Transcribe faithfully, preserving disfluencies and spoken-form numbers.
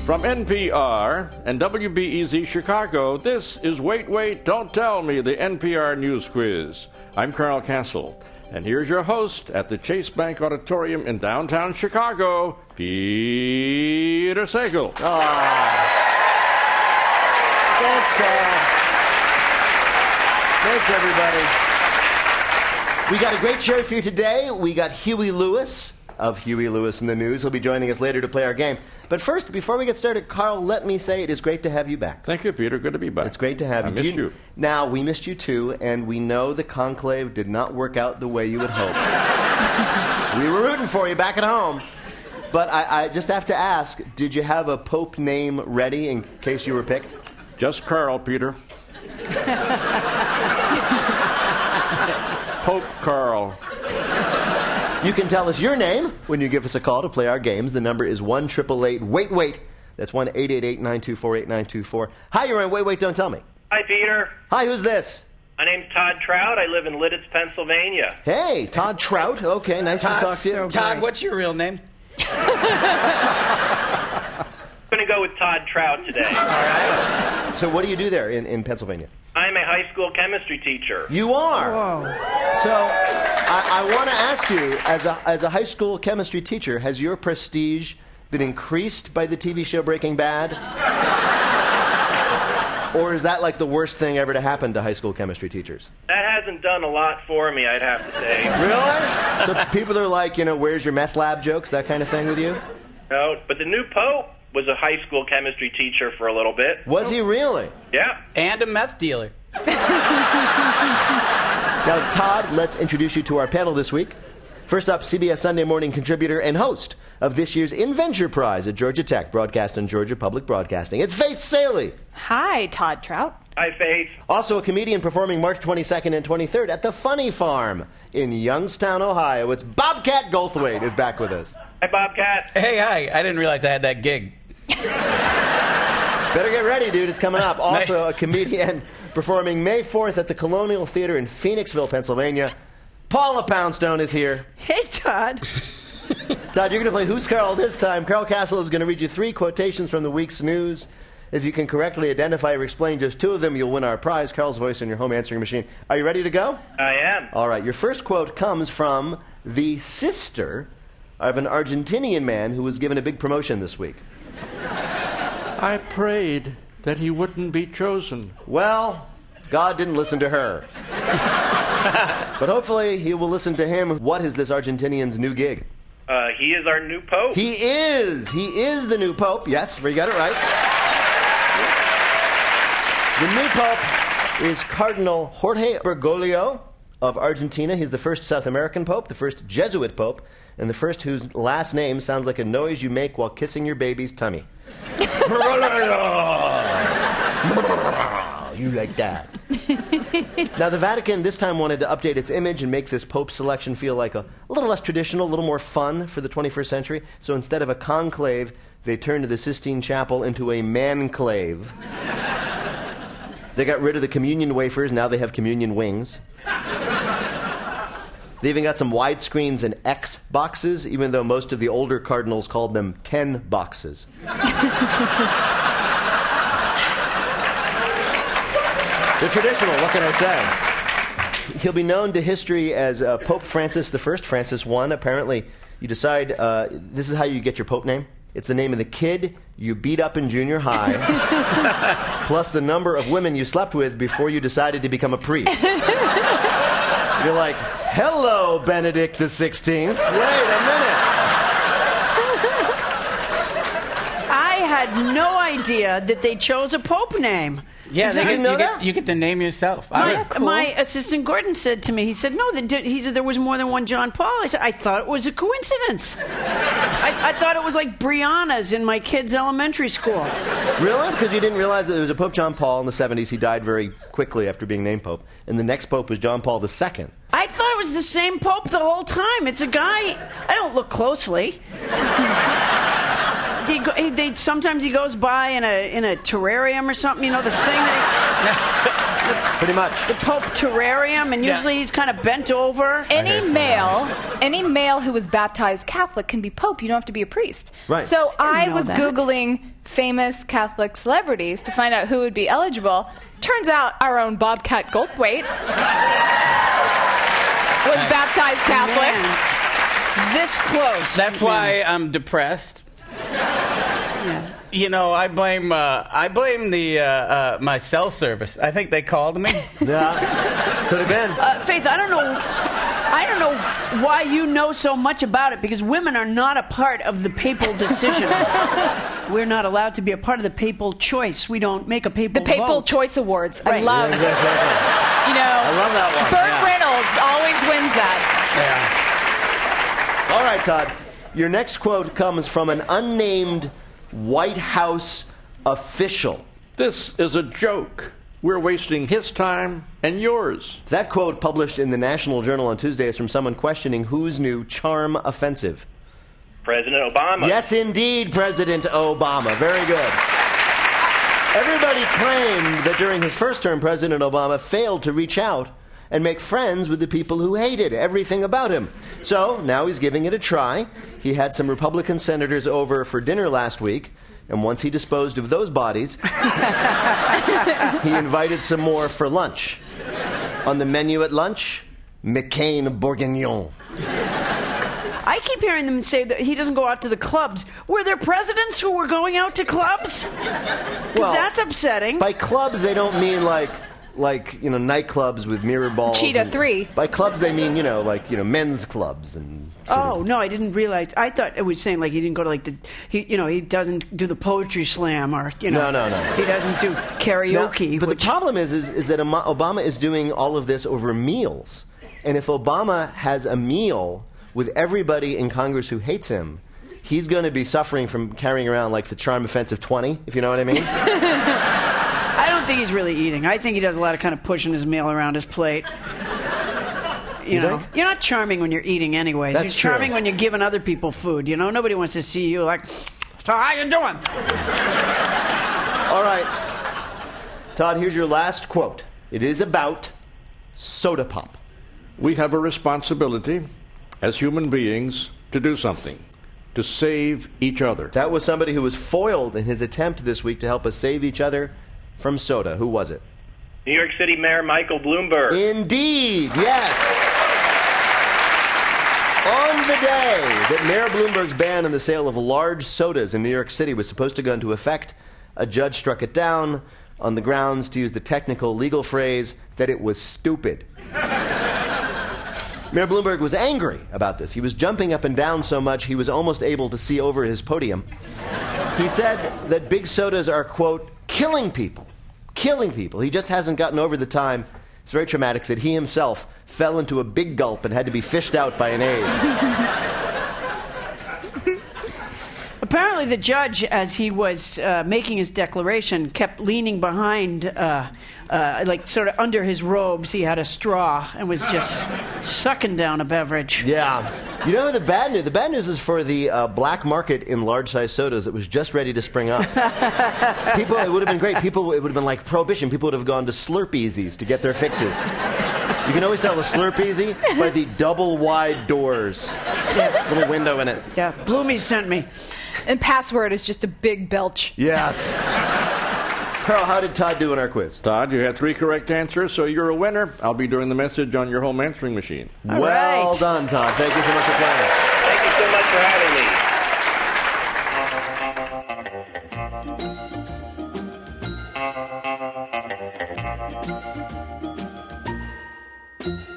From N P R and W B E Z Chicago, this is Wait, Wait, Don't Tell Me, the N P R News Quiz. I'm Carl Castle, and here's your host at the Chase Bank Auditorium in downtown Chicago, Peter Sagal. Oh. Thanks, Carl. Thanks, everybody. We got a great show for you today. We got Huey Lewis of Huey Lewis in the News. He'll be joining us later to play our game. But first, before we get started, Carl, let me say it is great to have you back. Thank you, Peter. Good to be back. It's great to have I you. missed you. you. Now, we missed you too, and we know the conclave did not work out the way you had hoped. We were rooting for you back at home. But I, I just have to ask, did you have a Pope name ready in case you were picked? Just Carl, Peter. Pope Carl. You can tell us your name when you give us a call to play our games. The number is one eight eight eight, wait, wait. That's one eight eight eight, nine two four, eight nine two four. Hi, you're on Wait, Wait, Don't Tell Me. Hi, Peter. Hi, who's this? My name's Todd Trout. I live in Lidditz, Pennsylvania. Hey, Todd Trout. Okay, nice Todd, to talk to you. So Todd, what's your real name? I'm going to go with Todd Trout today. All right. So what do you do there in, in Pennsylvania? I'm a high school chemistry teacher. You are? Whoa. So I, I want to ask you, as a, as a high school chemistry teacher, has your prestige been increased by the T V show Breaking Bad? Or is that like the worst thing ever to happen to high school chemistry teachers? That hasn't done a lot for me, I'd have to say. Really? So people are like, you know, where's your meth lab jokes, that kind of thing with you? No, but the new Pope was a high school chemistry teacher for a little bit. Was he really? Yeah. And a meth dealer. Now, Todd, let's introduce you to our panel this week. First up, C B S Sunday Morning contributor and host of this year's Inventure Prize at Georgia Tech, broadcast on Georgia Public Broadcasting. It's Faith Saley. Hi, Todd Trout. Hi, Faith. Also a comedian performing March twenty-second and twenty-third at the Funny Farm in Youngstown, Ohio. It's Bobcat Goldthwait is back with us. Hi, Bobcat. Hey, hi. I didn't realize I had that gig. Better get ready, dude. It's coming up. Also a comedian performing May fourth at the Colonial Theater in Phoenixville, Pennsylvania. Paula Poundstone is here. Hey, Todd. Todd, you're going to play Who's Carl this time. Carl Castle is going to read you three quotations from the week's news. If you can correctly identify or explain just two of them, you'll win our prize, Carl's voice in your home answering machine. Are you ready to go? I am. All right. Your first quote comes from the sister of an Argentinian man who was given a big promotion this week. I prayed that he wouldn't be chosen. Well, God didn't listen to her. But hopefully he will listen to him. What is this Argentinian's new gig? Uh, he is our new Pope. He is. He is the new Pope. Yes, you got it right. The new Pope is Cardinal Jorge Bergoglio of Argentina. He's the first South American Pope, the first Jesuit Pope, and the first whose last name sounds like a noise you make while kissing your baby's tummy. You like that. Now, the Vatican this time wanted to update its image and make this Pope selection feel like a, a little less traditional, a little more fun for the twenty-first century. So instead of a conclave, they turned the Sistine Chapel into a manclave. They got rid of the communion wafers. Now they have communion wings. They even got some widescreens and X boxes, even though most of the older cardinals called them ten boxes. They're traditional, what can I say? He'll be known to history as uh, Pope Francis the First, Francis the First. Apparently, you decide, uh, this is how you get your Pope name. It's the name of the kid you beat up in junior high, plus the number of women you slept with before you decided to become a priest. You're like, hello, Benedict the sixteenth. Wait a minute. I had no idea that they chose a Pope name. Yeah, Is they that- get, you know you, that? get, you get to name yourself. My, I, cool. my assistant Gordon said to me, he said, no, the, he said there was more than one John Paul. I said, I thought it was a coincidence. I, I thought it was like Brianna's in my kid's elementary school. Really? Because you didn't realize that there was a Pope John Paul in the seventies. He died very quickly after being named Pope. And the next Pope was John Paul the Second. I thought it was the same Pope the whole time. It's a guy. I don't look closely. He go, he, they, sometimes he goes by in a in a terrarium or something. You know the thing. They, Pretty much. the Pope terrarium, and usually Yeah. he's kind of bent over. Any male, any male who was baptized Catholic can be Pope. You don't have to be a priest. Right. So I, know was that. Googling famous Catholic celebrities to find out who would be eligible. Turns out our own Bobcat Goldthwait was baptized Catholic. Man, this close. That's why I'm depressed. Yeah. You know, I blame uh, I blame the uh, uh, my cell service. I think they called me. Yeah. Could have been. Uh, Faith, I don't know. I don't know why you know so much about it, because women are not a part of the papal decision. We're not allowed to be a part of the papal choice. We don't make a papal The Papal vote. Choice Awards. I Right. love, Yeah, exactly. you know, I love that one. Burt Yeah. Reynolds always wins that. All right, Todd. Your next quote comes from an unnamed White House official. This is a joke. We're wasting his time and yours. That quote, published in the National Journal on Tuesday, is from someone questioning whose new charm offensive. President Obama. Yes, indeed, President Obama. Very good. Everybody claimed that during his first term, President Obama failed to reach out and make friends with the people who hated everything about him. So now he's giving it a try. He had some Republican senators over for dinner last week, and once he disposed of those bodies, he invited some more for lunch. On the menu at lunch, McCain Bourguignon. I keep hearing them say that he doesn't go out to the clubs. Were there presidents who were going out to clubs? Because Well, that's upsetting. By clubs, they don't mean like, like you know, nightclubs with mirror balls. Cheetah and- three. By clubs, they mean, you know, like, you know, men's clubs and. sort Oh of- no, I didn't realize. I thought it was saying like he didn't go to like the he you know he doesn't do the poetry slam, or you know No, no, no. he doesn't do Now, karaoke. but which, the problem is, is, is that Oma- Obama is doing all of this over meals, and if Obama has a meal with everybody in Congress who hates him, he's going to be suffering from carrying around like the charm offensive twenty, if you know what I mean. I don't think he's really eating. I think he does a lot of kind of pushing his meal around his plate. You, You know, think? you're not charming when you're eating, anyways. That's you're charming true. when you're giving other people food. You know, nobody wants to see you like, so how you doing? All right, Todd, here's your last quote. It is about soda pop. We have a responsibility as human beings to do something, to save each other. That was somebody who was foiled in his attempt this week to help us save each other from soda. Who was it? New York City Mayor Michael Bloomberg. Indeed, yes. On the day that Mayor Bloomberg's ban on the sale of large sodas in New York City was supposed to go into effect, a judge struck it down on the grounds, to use the technical legal phrase, that it was stupid. Mayor Bloomberg was angry about this. He was jumping up and down so much he was almost able to see over his podium. He said that big sodas are, quote, killing people. Killing people. He just hasn't gotten over the time, it's very traumatic, that he himself fell into a big gulp and had to be fished out by an aide. Apparently, the judge, as he was uh, making his declaration, kept leaning behind, uh, uh, like sort of under his robes. He had a straw and was just sucking down a beverage. Yeah. You know the bad news? The bad news is for the uh, black market in large-sized sodas that was just ready to spring up. People, it would have been great. People, it would have been like Prohibition. People would have gone to Slurpeasies to get their fixes. You can always tell the Slurpeasy by the double-wide doors. Little window in it. Yeah, Bloomy sent me. And password is just a big belch. Yes. Carl, how did Todd do in our quiz? Todd, you had three correct answers, so you're a winner. I'll be doing the message on your home answering machine. All well right. done, Todd. Thank you so much for playing. Thank you so much for having me. Thank you.